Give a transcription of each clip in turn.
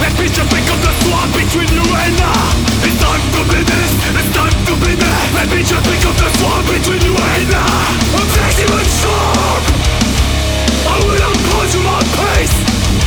Let me just pick up the sword between you and I. It's time to be this, it's time to be that. Let me just pick up the sword between you and I. I'm flexing and sharp, I will not punch my pace.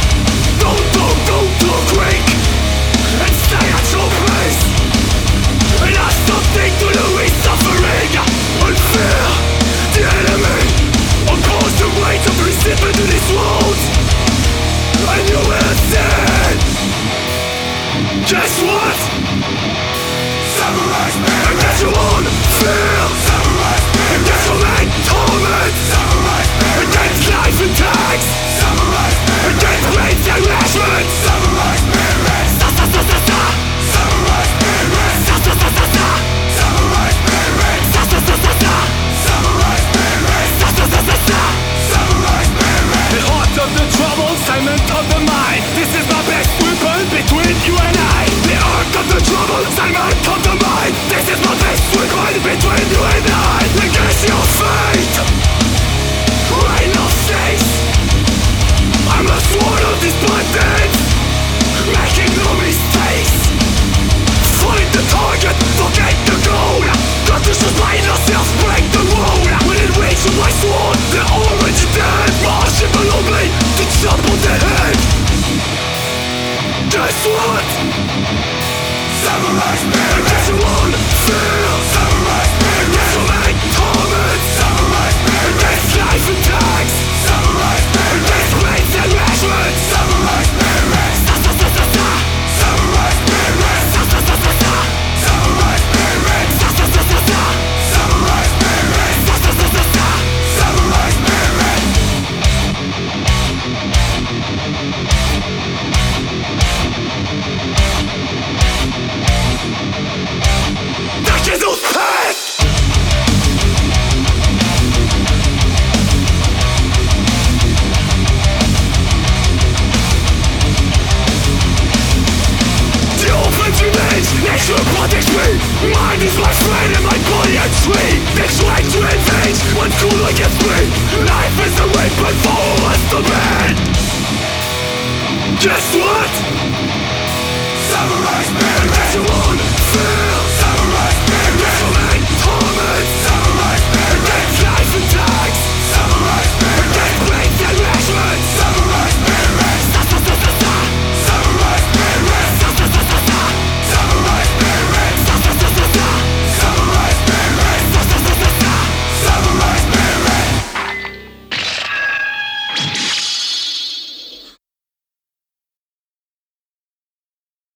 Don't quick, and stay at your place. And add something to the weak suffering and fear the enemy. Of course the weight of receipt into these walls, and you will see. Guess what? Samurai spirit. And guess you won't feel. Samurai spirit. And guess you'll make torment. Samurai spirit. Against life and tax. Samurai spirit. Against race and rations. Samurai spirit. Sa sa sa sa sa. Samurai spirit. Sa sa sa sa sa. Samurai spirit. Sa sa sa sa sa. Samurai spirit. Sa sa sa sa sa. Samurai spirit. The heart of the trouble, cement of the mind. This is my best weapon between you and I. The arc of the trouble, cement of the mind. This is my best weapon between you and I. Against your fate, rain of cease. I'm a sword of this bandit, making no mistakes. Find the target, forget the goal. Got to sustain yourself, break the wall. When it reaches my sword, they're already dead. Marching below me to chop on the head. Guess what? Samurai spirit. Guess you won't feel. Samurai spirit. Guess you'll make torment. Samurai spirit. Guess life and tax. Samurai spirit. Guess race and rations. Samurai spirit. Sa sa sa sa sa. Samurai spirit. Sa sa sa sa sa. Samurai spirit. Sa sa sa sa sa. Samurai spirit. Sa sa sa sa sa. Samurai spirit. Tak jest uspech! The offensive remains, nature protects me. Mind is my friend and my body a tree. They try to invade, one cool against me. Life is a weapon for us to bend. Guess